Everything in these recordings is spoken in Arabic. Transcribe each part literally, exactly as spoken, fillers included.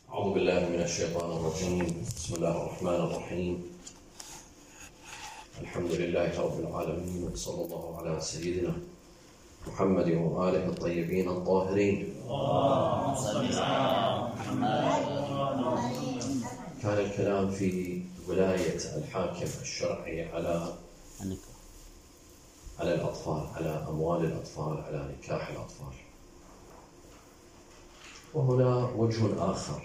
أعوذ بالله من الشيطان الرجيم. بسم الله الرحمن الرحيم. الحمد لله رب العالمين، صلى الله على سيدنا محمد وآله الطيبين الطاهرين. اللهم صل على محمد. كان الكلام في ولاية الحاكم الشرعي على على الأطفال، على أموال الأطفال، على نكاح الأطفال. وهنا وجه آخر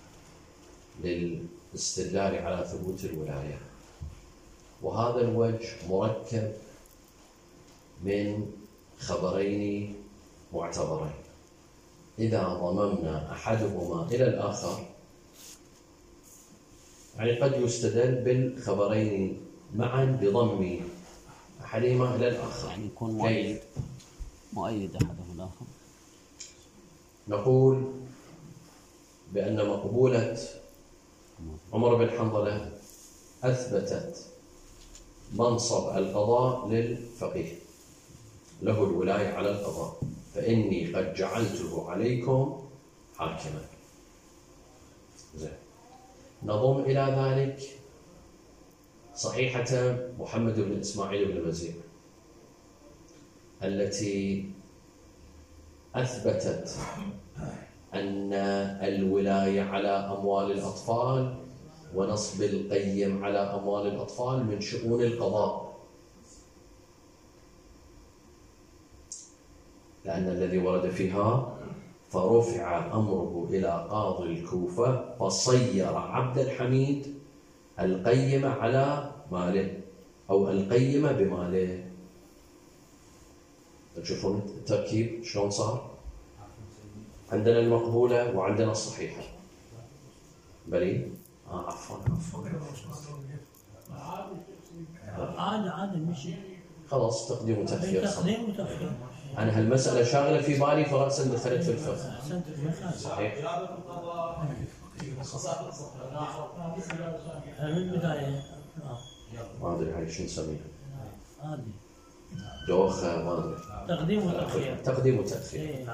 للاستدلال على ثبوت الولاية، وهذا الوجه مركب من خبرين معتبرين. إذا ضممنا أحدهما إلى الآخر، يعني قد يستدل بالخبرين معا بضم أحدهما إلى الآخر، يعني يكون مؤيد مؤيد أحدهما الآخر. نقول بأن مقبولة عمر بن حنظلة أثبتت منصب القضاء للفقيه، له الولاية على القضاء، فإني قد جعلته عليكم حاكما. زين. نضم إلى ذلك صحيحة محمد بن إسماعيل بن مزيد التي أثبتت أن الولاية على أموال الأطفال ونصب القيم على أموال الأطفال من شؤون القضاء، لأن الذي ورد فيها فرفع أمره إلى قاضي الكوفة فصير عبد الحميد القيم على ماله أو القيم بماله. تشوفون التركيب شلون صار؟ عندنا المقبولة وعندنا الصحيحة. بلي؟ آه عفوا عفوا عادي عادي مشي. خلاص تقديم وتأخير. تقديم وتأخير. أنا هالمسألة شاغلة في بالي فرأسا دخلت في الفقه. أحسنت. صحيح. من البداية. ما أدري هاي شو نسميها. عادي. دوخة ما أدري. تقديم وتأخير. تقديم وتأخير.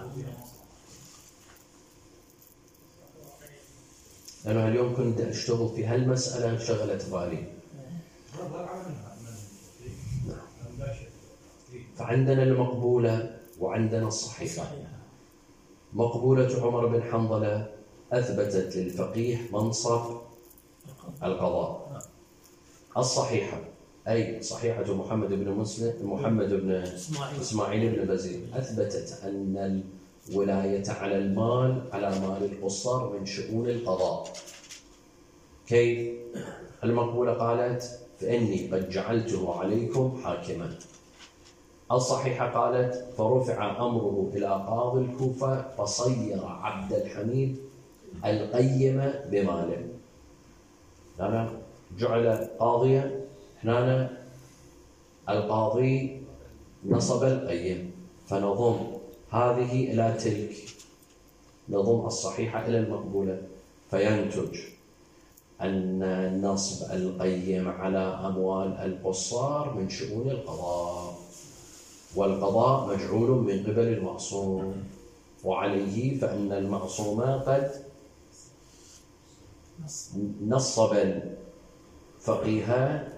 أنا اليوم كنت أشتغل في هالمسألة شغلت بالي. فعندنا المقبولة وعندنا الصحيحة. مقبولة عمر بن حنظلة أثبتت للفقيه منصب القضاء. الصحيحة أي صحيحة محمد بن مسلم محمد بن إسماعيل بن بزيد أثبتت أن الولاية على المال على مال القصار من شؤون القضاء. كيف؟ المقبولة قالت فإني قد جعلته عليكم حاكما. الصحيحة قالت فرفع أمره إلى قاضي الكوفة فصير عبد الحميد القيم بماله. هنا جعل قاضيا، هنا القاضي نصب القيم، فنضم هذه إلى تلك، نضم الصحيحة إلى المقبولة، فينتج أن نصب القيم على أموال القصار من شؤون القضاء، والقضاء مجعول من قبل المعصوم، وعليه فإن المعصوم قد نصب الفقيه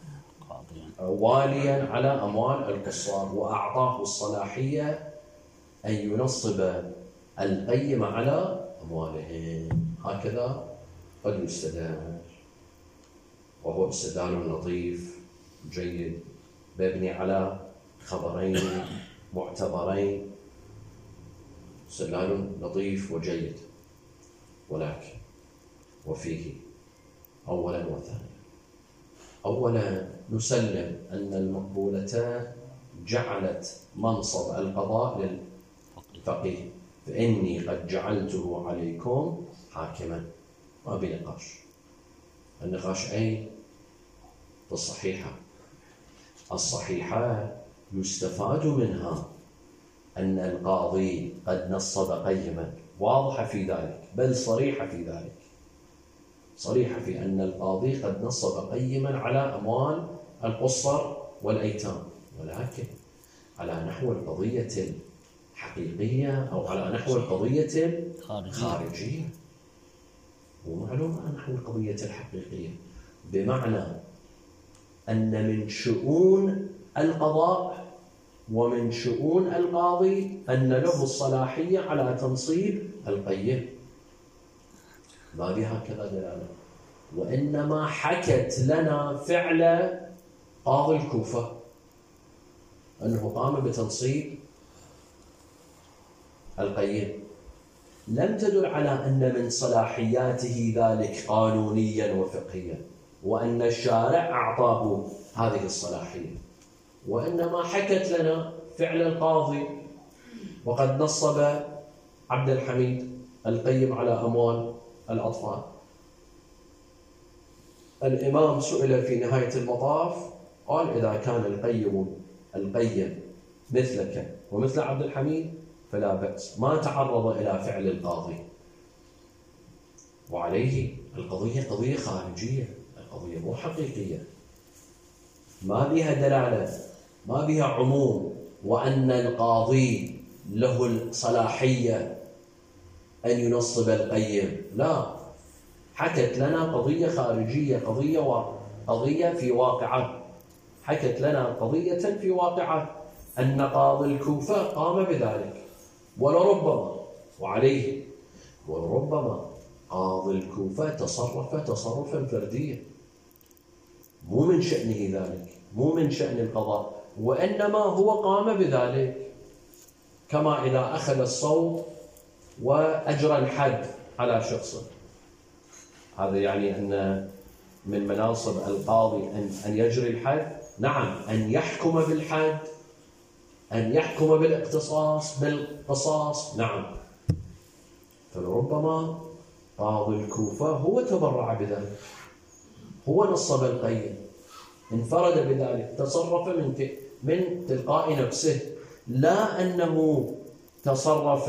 واليا على أموال القصار وأعطاه الصلاحية أن ينصب القيم على أموالهم. هكذا قد يستدل، وهو استدلال لطيف جيد مبني على خبرين معتبرين، استدلال لطيف وجيد. ولكن وفيه أولا وثانيا. أولا نسلم أن المقبولة جعلت منصب القضاء للفقيه، فإني قد جعلته عليكم حاكما، ما بنقاش. النقاش أين؟ في الصحيحة. الصحيحة يستفاد منها أن القاضي قد نصب قيما، واضحة في ذلك، بل صريحة في ذلك، صريحة في أن القاضي قد نصب قيما على أموال القصر والأيتام، ولكن على نحو القضية الحقيقية أو على نحو القضية الخارجية. نتكلم عن القضية الحقيقية، بمعنى أن من شؤون القضاء ومن شؤون القاضي أن له الصلاحية على تنصيب القيم. ما بها هكذا دلالة، وإنما حكت لنا فعل قاضي الكوفة أنه قام بتنصيب القيم، لم تدل على أن من صلاحياته ذلك قانونيا وفقهيا وأن الشارع أعطاه هذه الصلاحية، وإنما حكت لنا فعل القاضي وقد نصب عبد الحميد القيم على أموال الأطفال. الإمام سئل في نهاية المطاف قال: إذا كان القيم القيم مثلك ومثل عبد الحميد فلا بأس، ما تعرض إلى فعل القاضي. وعليه القضية قضية خارجية، القضية مو حقيقية، ما بها دلالة، ما بها عموم، وأن القاضي له الصلاحية أن ينصب القيم. لا، حكت لنا قضية خارجية، قضية و... قضية في واقعة، حكت لنا قضية في واقعة أن قاضي الكوفة قام بذلك، ولربما وعليه ولربما قاضي الكوفة تصرف تصرفا فرديا، مو من شأنه ذلك، مو من شأن القضاء، وإنما هو قام بذلك، كما إذا أخذ الصوت وأجرى الحد على شخص. هذا يعني أن من مناصب القاضي أن أن يجري الحد، نعم، أن يحكم بالحد، أن يحكم بالاقتصاص بالقصاص، نعم. فلربما قاضي الكوفة هو تبرع بذلك، هو نصب القيم، انفرد بذلك، تصرف من من تلقاء نفسه، لا أنه تصرف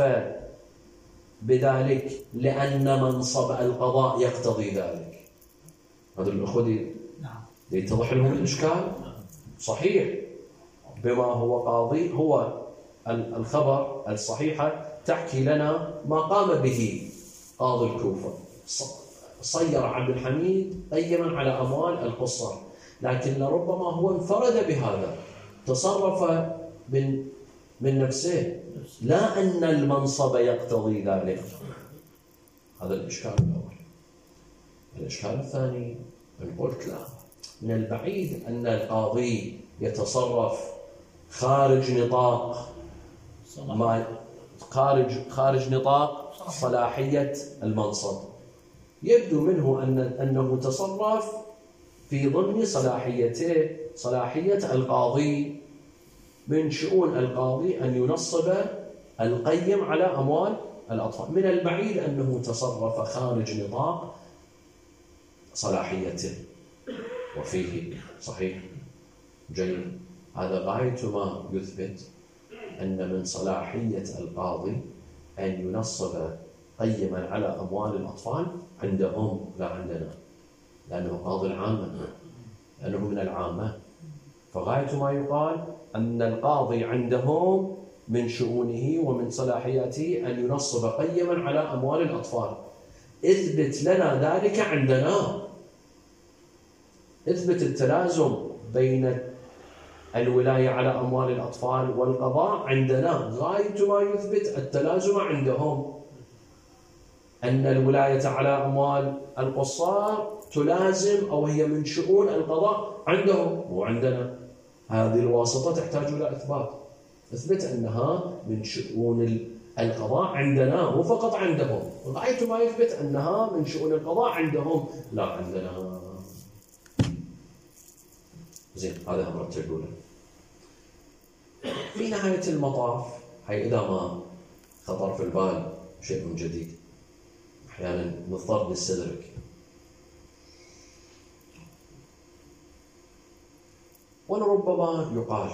بذلك لأن منصب القضاء يقتضي ذلك. هذا الأخوة يتضح لهم الإشكال؟ صحيح، بما هو قاضي، هو الخبر الصحيحة تحكي لنا ما قام به قاضي الكوفة، صير عبد الحميد قيما على أموال القصر، لكن لربما هو انفرد بهذا، تصرف من من نفسه، لا أن المنصب يقتضي ذلك. هذا الإشكال الأول. الإشكال الثاني أن قلت لا، من البعيد أن القاضي يتصرف خارج نطاق ما خارج خارج نطاق صلاحية المنصب. يبدو منه أن أنه تصرف في ضمن صلاحيته صلاحية القاضي، من شؤون القاضي أن ينصب القيم على أموال الأطفال. من البعيد أنه تصرف خارج نطاق صلاحيته، وفيه صحيح جيد. هذا غاية ما يثبت أن من صلاحية القاضي أن ينصب قيما على أموال الأطفال عندهم، لا عندنا، لأنه قاضي العامة، لأنه من العامة. فغاية ما يقال أن القاضي عندهم من شؤونه ومن صلاحياته أن ينصب قيما على أموال الأطفال. اثبت لنا ذلك عندنا، اثبت التلازم بين الولاية على أموال الأطفال والقضاء عندنا. غاية ما يثبت التلازم عندهم، أن الولاية على أموال القصار تلازم أو هي من شؤون القضاء عندهم وعندنا. هذه الواسطة تحتاج إلى إثبات، اثبت أنها من شؤون القضاء عندنا مو فقط عندهم. غاية ما يثبت أنها من شؤون القضاء عندهم، لا عندنا. زين، هذا أمر تقوله. في نهاية المطاف، هي إذا ما خطر في البال شيء جديد، أحيانا مضطر للسدرك. ولربما يقال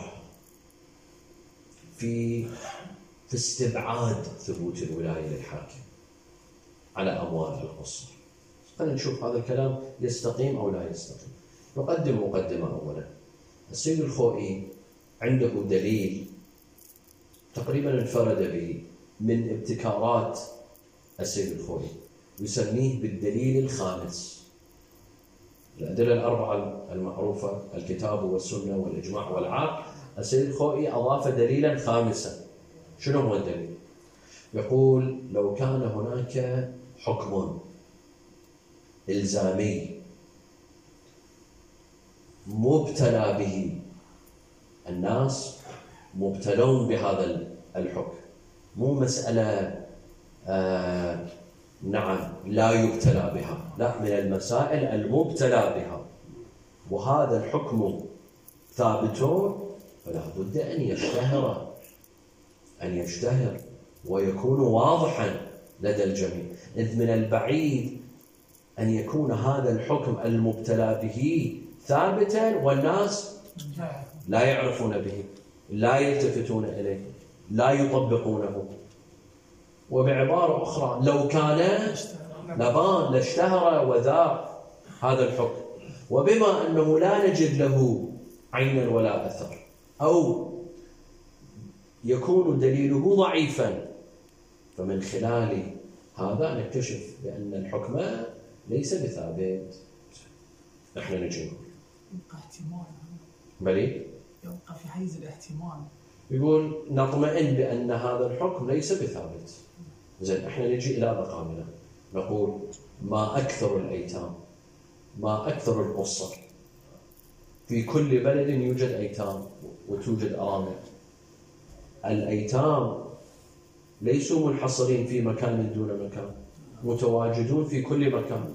في في استبعاد ثبوت الولاية للحاكم على أموال القصر. خلينا نشوف هذا الكلام يستقيم أو لا يستقيم. نقدم مقدمة أولا. السيد الخوئي عنده دليل تقريبا انفرد به من ابتكارات السيد الخوئي، يسميه بالدليل الخامس. الأدلة الأربعة المعروفة الكتاب والسنة والإجماع والعقل، السيد الخوئي أضاف دليلا خامسا. شنو هو الدليل؟ يقول لو كان هناك حكم إلزامي مبتلى به الناس، مبتلون بهذا الحكم، مو مسألة آه نعم لا يبتلى بها، لا، من المسائل المبتلى بها، وهذا الحكم ثابت، فلا بد أن يشتهر أن يشتهر ويكون واضحا لدى الجميع. إذ من البعيد أن يكون هذا الحكم المبتلى به ثابتا والناس لا يعرفون به، لا يلتفتون إليه، لا يطبقونه. وبعبارة أخرى لو كان لبان لاشتهر وذاع هذا الحكم، وبما أنه لا نجد له عينا ولا أثر أو يكون دليله ضعيفا، فمن خلال هذا نكتشف بأن الحكم ليس بثابت. نحن نجي يبقى احتمال، بلي يبقى في حيز الاحتمال. يقول نطمئن بأن هذا الحكم ليس بثابت. زين، احنا نجي إلى مقامنا نقول ما أكثر الأيتام، ما أكثر الأسر، في كل بلد يوجد أيتام وتوجد أرامل. الأيتام ليسوا منحصرين في مكان دون مكان، متواجدون في كل مكان.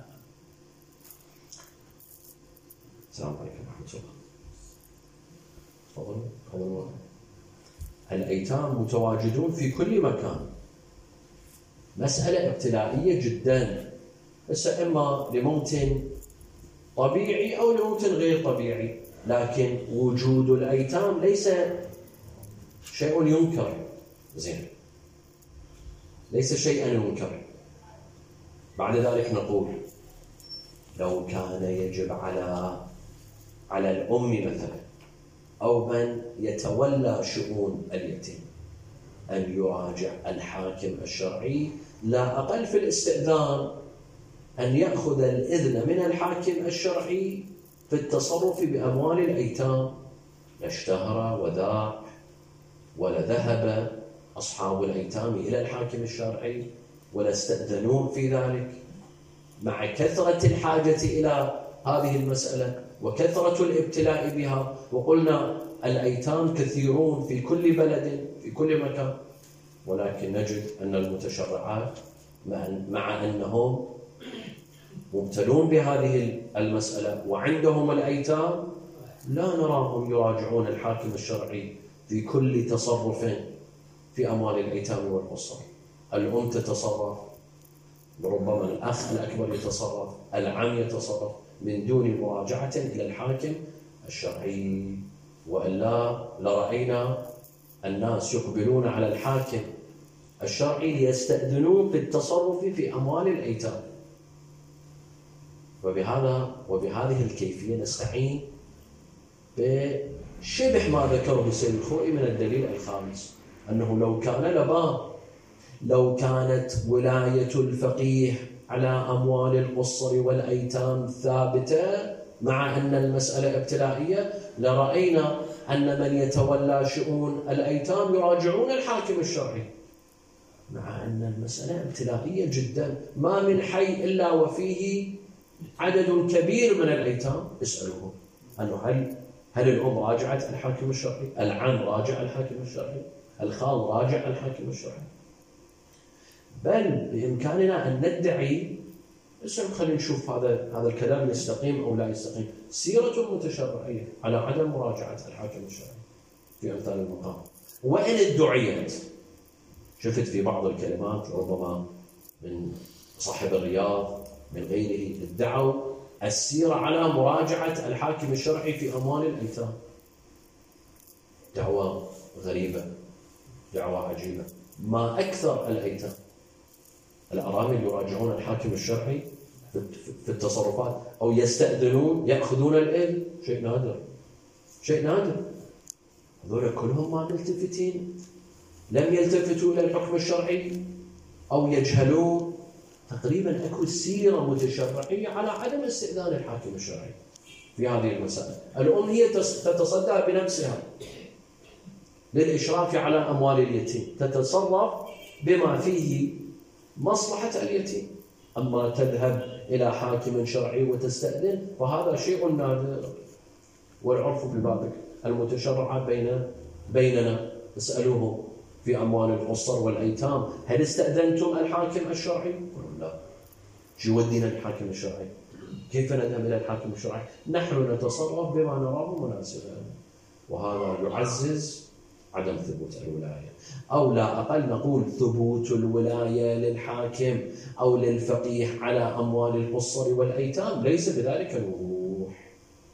السلام عليكم ورحمة الله. تفضلوا تفضلوا. الأيتام متواجدون في كل مكان. مسألة ابتلائية جدا، بس إما لموت طبيعي أو لموت غير طبيعي، لكن وجود الأيتام ليس شيء ينكر. زين، ليس شيئا ينكر. بعد ذلك نقول لو كان يجب على على الأم مثلا أو من يتولى شؤون اليتيم أن يراجع الحاكم الشرعي، لا أقل في الاستئذان أن يأخذ الإذن من الحاكم الشرعي في التصرف بأموال الأيتام، لاشتهر وذاع ولذهب أصحاب الأيتام إلى الحاكم الشرعي ولاستأذنوه في ذلك، مع كثرة الحاجة إلى هذه المسألة وكثرة الابتلاء بها. وقلنا الأيتام كثيرون في كل بلد في كل مكان، ولكن نجد أن المتشرعات مع أنهم مبتلون بهذه المسألة وعندهم الأيتام، لا نراهم يراجعون الحاكم الشرعي في كل تصرف في أموال الأيتام والأسر. الأم تتصرف، ربما الأخ الأكبر يتصرف، العم يتصرف من دون مراجعة إلى الحاكم الشرعي. وإلا لرأينا الناس يقبلون على الحاكم الشرعي ليستأذنوه في التصرف في أموال الأيتام. وبهذا وبهذه الكيفية نستعين بشبه ما ذكره السيد الخوئي من الدليل الخامس، أنه لو كان لبان، لو كانت ولاية الفقيه على أموال الأسر والأيتام ثابتة مع أن المسألة ابتلائية، لرأينا أن من يتولى شؤون الأيتام يراجعون الحاكم الشرعي، مع أن المسألة ابتلائية جدا. ما من حي إلا وفيه عدد كبير من الأيتام. اسألوه أنه هل هل الأم راجعت الحاكم الشرعي؟ العم راجع الحاكم الشرعي؟ الخال راجع الحاكم الشرعي؟ بل بإمكاننا أن ندعي، بس خلينا نشوف هذا هذا الكلام يستقيم أو لا يستقيم، سيرة متشرعية على عدم مراجعة الحاكم الشرعي في أمثال المقام. وإن ادعيت، شفت في بعض الكلمات ربما من صاحب الرياض من غيره ادعوا السيرة على مراجعة الحاكم الشرعي في أموال الأيتام. دعوة غريبة، دعوة عجيبة. ما أكثر الأيتام الأرامل يراجعون الحاكم الشرعي في التصرفات أو يستأذنون يأخذون الإذن، شيء نادر، شيء نادر. هذول كلهم ما ملتفتين، لم يلتفتوا إلى الحكم الشرعي أو يجهلون، تقريبا اكو سيره متشرعيه على عدم استئذان الحاكم الشرعي في هذه المسائل. الام هي تتصدى بنفسها للاشراف على اموال اليتيم، تتصرف بما فيه مصلحه اليتيم. اما تذهب الى حاكم شرعي وتستاذن فهذا شيء نادر، والعرف بالباب المتشرع بين بيننا. اسالوه في اموال الاسر والايتام هل استاذنتم الحاكم الشرعي؟ يقولون لا. شو يودينا الحاكم الشرعي؟ كيف نذهب الى الحاكم الشرعي؟ نحن نتصرف بما نراه مناسبا، وهذا يعزز عدم ثبوت الولايه، او لا اقل نقول ثبوت الولايه للحاكم او للفقيه على اموال الاسر والايتام ليس بذلك الوضوح،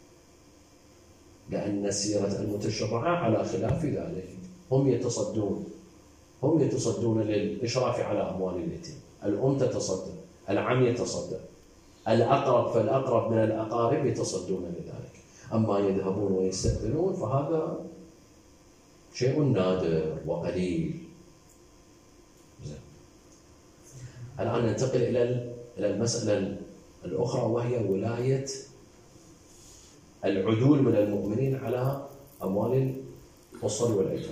لان السيره المتشرعه على خلاف ذلك. هم يتصدون هم يتصدون للاشراف على اموال اليتيم، الام تتصدى، العم يتصدى، الاقرب فالاقرب من الاقارب يتصدون لذلك. اما يذهبون ويستاذنون فهذا شيء نادر وقليل. الان ننتقل الى الى المساله الاخرى، وهي ولايه العدول من المؤمنين على اموال الاسر والايتام.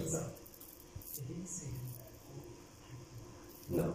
نعم.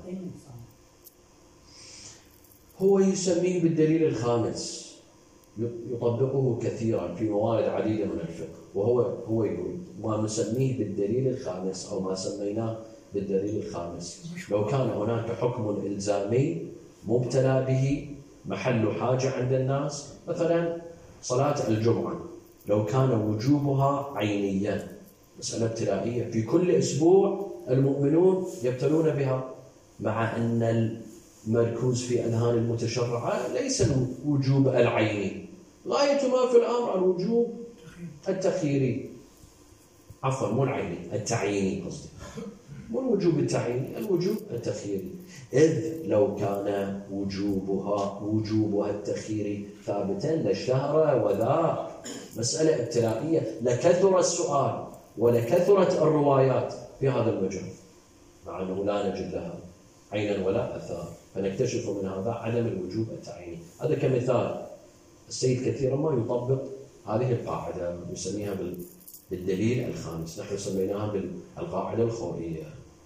هو يسميه بالدليل الخامس، يطبقه كثيرا في موارد عديدة من الفقه، وهو هو يقول ما نسميه بالدليل الخامس أو ما سميناه بالدليل الخامس. لو كان هناك حكم إلزامي مبتلى به محل حاجة عند الناس، مثلا صلاة الجمعة، لو كان وجوبها عينيا، مسألة ابتلائية في كل أسبوع المؤمنون يبتلون بها، مع أن المركوز في أذهان المتشرعة ليس الوجوب العيني، غاية ما في الأمر الوجوب التخييري، عفوا مو العيني، التعييني قصدي، مو الوجوب التعييني، الوجوب التخييري. إذ لو كان وجوبها وجوبها التخييري ثابتا لاشتهر وذاك مسألة ابتلائية، لكثر السؤال ولكثرت الروايات في هذا المجال، مع أنه لا نجد لها عينا ولا أثار، فنكتشف من هذا عدم الوجوب التعييني. هذا كمثال. السيد كثيرا ما يطبق هذه القاعدة، يسميها بالدليل الخامس، نحن سميناها بالقاعدة الخوئية.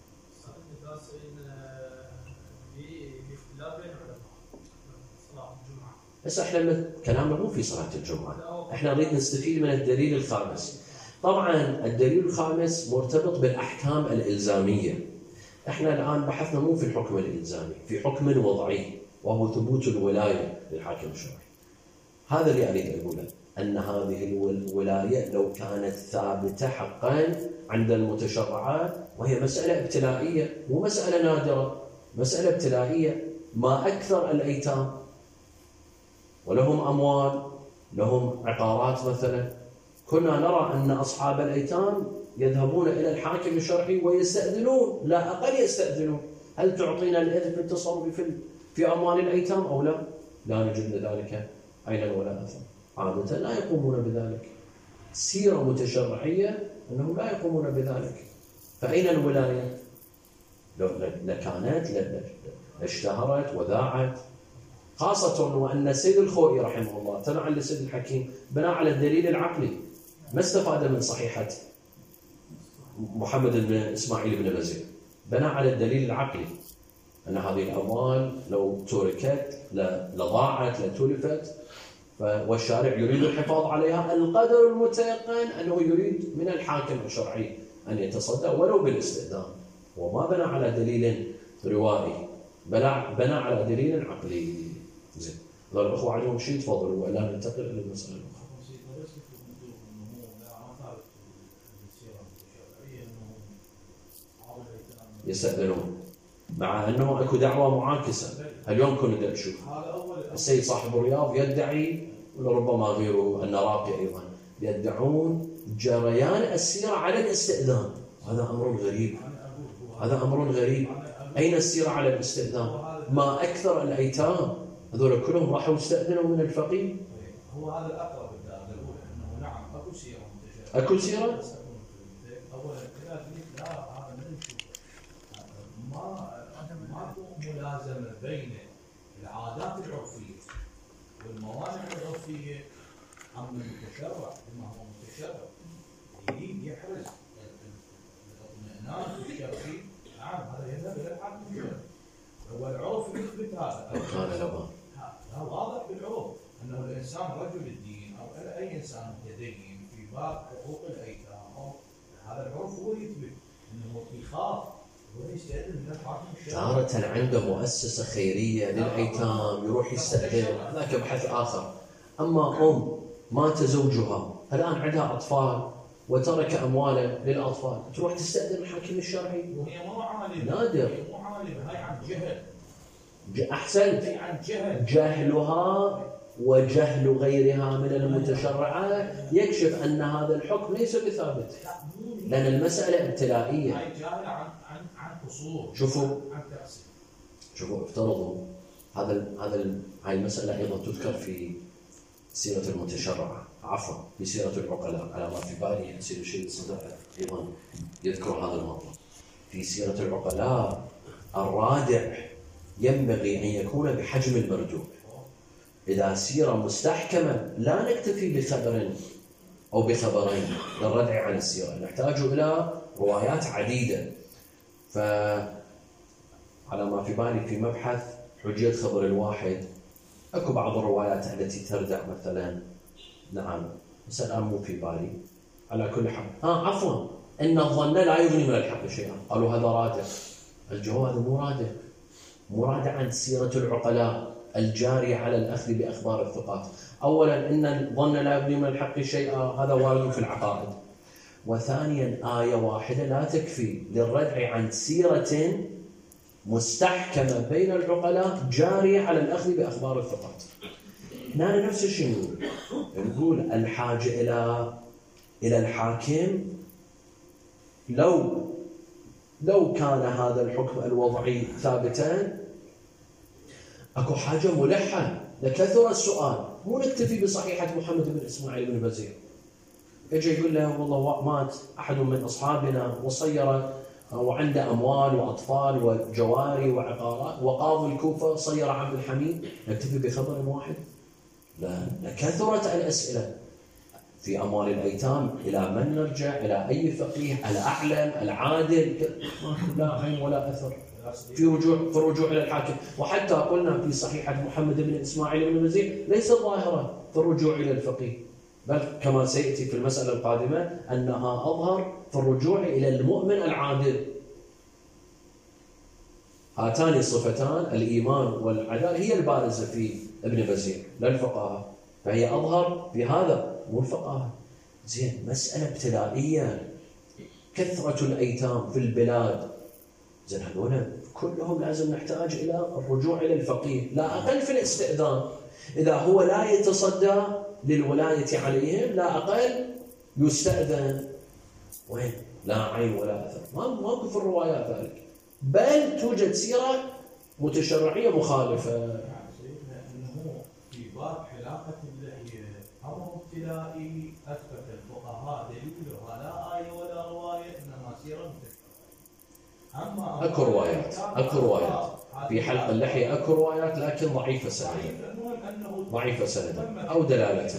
بس احنا كلامنا مو في صلاة الجمعة، احنا نريد نستفيد من الدليل الخامس. طبعا الدليل الخامس مرتبط بالأحكام الإلزامية. احنا الآن بحثنا مو في الحكم الإلزامي، في حكم وضعي، وهو ثبوت الولاية للحاكم الشرعي. هذا اللي أريد أقوله، أن هذه الولاية لو كانت ثابتة حقا عند المتشرعات، وهي مسألة ابتلائية مو مسألة نادرة، مسألة ابتلائية، ما أكثر الأيتام ولهم أموال، لهم عقارات مثلا، كنا نرى أن أصحاب الأيتام يذهبون إلى الحاكم الشرعي ويستأذنون، لا أقل يستأذنون، هل تعطينا الإذن في التصرف في في أموال الأيتام أو لا؟ لا نجد ذلك عينا ولا أثر. عادة لا يقومون بذلك. سيرة متشرعية أنهم لا يقومون بذلك. فأين الولاية؟ لو لكانت اشتهرت وذاعت، خاصة وأن السيد الخوئي رحمه الله تبعا للسيد الحكيم بناء على الدليل العقلي، ما استفاد من صحيحة محمد بن إسماعيل بن بزير، بناء على الدليل العقلي أن هذه الأموال لو تركت لضاعت لتلفت، والشارع يريد الحفاظ عليها، القدر المتيقن أنه يريد من الحاكم الشرعي أن يتصدى ولو بالاستئذان، وما بنى على دليل روائي، بنى على دليل عقلي. زين، هذول الأخوة عليهم شيء تفضلوا، وإلا ننتقل إلى المسألة الأخرى. يستأذنون، مع أنه أكو دعوة معاكسة. اليوم كنا نشوف السيد صاحب الرياض يدعي، ولربما غيره النراقي أيضا يدعون جريان السيرة على الاستئذان. هذا أمر غريب، هذا أمر غريب. أين السيرة على الاستئذان؟ ما أكثر الأيتام هذول كلهم راحوا يستأذنوا من الفقيه. هو هذا الأقرب الأول، أنه نعم أكو سيرة منتشرة. أكو سيرة؟ أولا كذا لا، هذا ما نشوف، ما ماكو ملازمة بين الوصيه. اما المتشرع بما هو متشرع يريد يحرز الاطمئنان الشرعي، نعم هذا يذهب الى الحاكم الشرعي. هو العرف يثبت هذا. كان لبان. هذا واضح بالعرف انه الانسان رجل الدين او اي انسان متدين في باب حقوق الايتام، أو هذا العرف هو يثبت انه يخاف ويستأذن من الحاكم الشرعي. تارة عنده مؤسسة خيرية للأيتام يروح يستأذن، هذاك بحث آخر. أما أم مات زوجها الآن عندها أطفال وترك أمواله للأطفال، تروح تستأذن الحاكم الشرعي؟ وهي مو عالمة. نادر. هي مو عالمة، هاي عن جهل. أحسنت. هي عن جهل. جهلها وجهل غيرها من المتشرعات يكشف أن هذا الحكم ليس بثابت، لأن المسألة ابتلائية. هاي جاهلة عن عن عن قصور. شوفوا عن تقصير. شوفوا افترضوا هذا ال هذا ال هاي المسألة أيضا تذكر في سيرة المتشرعة، عفوا في سيرة العقلاء، على ما في بالي يصير شيء صدق أيضا يذكر هذا الموضوع. في سيرة العقلاء الرادع ينبغي أن يكون بحجم المرجوع. إذا سيرة مستحكمة لا نكتفي بخبر أو بخبرين للردع عن السيرة، نحتاج إلى روايات عديدة. فعلى ما في بالي في مبحث حجية خبر الواحد أكو بعض الروايات التي تردع مثلا، نعم بس الآن مو في بالي. على كل حال ها عفوا إن الظن لا يغني من الحق شيئا، قالوا هذا رادع. الجواب هذا مو رادع، مو رادع عن سيرة العقلاء الجارية على الأخذ بأخبار الثقات. أولا إن الظن لا يغني من الحق شيئا، هذا وارد في العقائد. وثانيا آية واحدة لا تكفي للردع عن سيرة مستحكمة بين العقلاء جارية على الأخذ بأخبار الثقات. هنا نفس الشيء نقول نقول الحاجة إلى إلى الحاكم، لو لو كان هذا الحكم الوضعي ثابتا أكو حاجة ملحة لكثر السؤال. مو نكتفي بصحيحة محمد بن إسماعيل بن بزير، يجي يقول له والله مات أحد من أصحابنا وصير وعنده أموال وأطفال وجواري وعقارات، وقاضي الكوفة صير عبد الحميد. نكتفي بخبر واحد؟ لا، لكثرة الأسئلة في أموال الأيتام. إلى من نرجع؟ إلى أي فقيه؟ الأعلم العادل؟ لا عين ولا أثر في رجوع في الرجوع إلى الحاكم. وحتى قلنا في صحيحة محمد بن إسماعيل بن بزير ليس ظاهرة في الرجوع إلى الفقيه، بل كما سيأتي في المسألة القادمة أنها أظهر في الرجوع إلى المؤمن العادل. هاتان الصفتان الإيمان والعدالة هي البارزة في ابن بزير لا الفقهاء، فهي أظهر في هذا مو الفقهاء. زين، مسألة ابتلائية، كثرة الأيتام في البلاد. زين، هذول كلهم لازم نحتاج إلى الرجوع إلى الفقيه، لا أقل في الاستئذان. إذا هو لا يتصدى للولاية عليهم لا أقل يستأذن. وين؟ لا عين ولا أثر. ما ماكو في الروايات ذلك، بل توجد سيرة متشرعية مخالفة. يعني سيدنا أنه في باب حلاقة اللحية أمر ابتلائي أثبت الفقهاء دليلها لا آية ولا رواية، إنما سيرة متشرعية. أما أكو روايات أكو روايات في حلق اللحية، أكو روايات لكن ضعيفة سندا، ضعيفة سندا أو دلالة.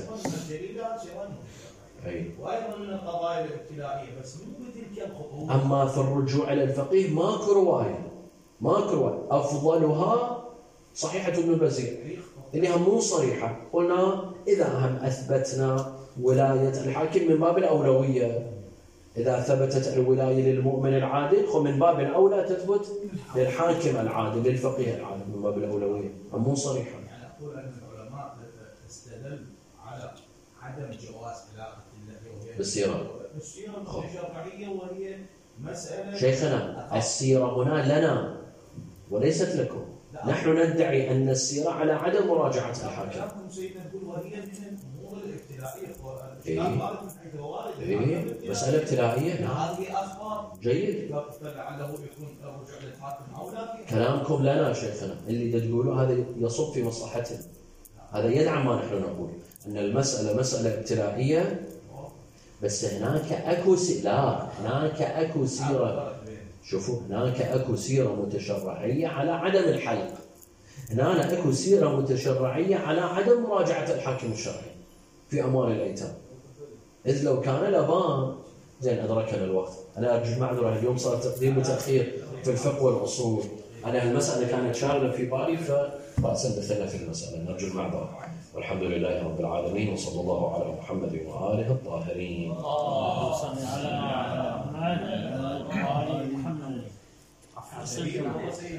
أي. وأيضا من القضايا الابتلائية بس مو بتلك الخطوة. أما في الرجوع إلى الفقيه ماكو رواية، ماكو رواية. أفضلها صحيحة ابن بزير اللي هم مو صريحة. قلنا إذا هم أثبتنا ولاية الحاكم من باب الأولوية، إذا ثبتت الولاية للمؤمن العادل خو من باب الأولى تثبت للحاكم العادل للفقيه العادل من باب الأولوية، هم مو صريحة. يعني أقول أن العلماء استدل على عدم جواز علاقة اللحية بالسيرة بالسيرة الشرعية، وهي مسألة شيخنا السيرة هنا لنا وليست لكم. نحن ندعي أن السيرة على عدم مراجعة الحاكم. لكم سيدنا نقول وهي من الأمور الابتلائية. إيه؟ إيه؟ مسألة ابتلائية. نعم. هذه أخبار جيد. فلعله يكون الرجوع للحاكم أو لا. كلامكم لنا شيخنا اللي تقولوا هذا يصب في مصلحتنا، هذا يدعم ما نحن نقول أن المسألة مسألة ابتلائية. بس هناك أكو س... لا هناك أكو سيرة. شوفوا، هناك أكو سيرة متشرعية على عدم الحلق. هنا اكو سيره متشرعيه على عدم مراجعه الحاكم الشرعي في اموال الايتام، اذ لو كان له باب زين ادركنا الوقت. انا ارجو المعذره، اليوم صار تقديم وتاخير في الفقه والاصول، انا المساله كانت شاغله في بالي فراسا دخلنا في المساله، نرجو المعذره. والحمد لله رب العالمين، وصلى الله على محمد واله الطاهرين. اللهم صل على محمد وعلى ال محمد.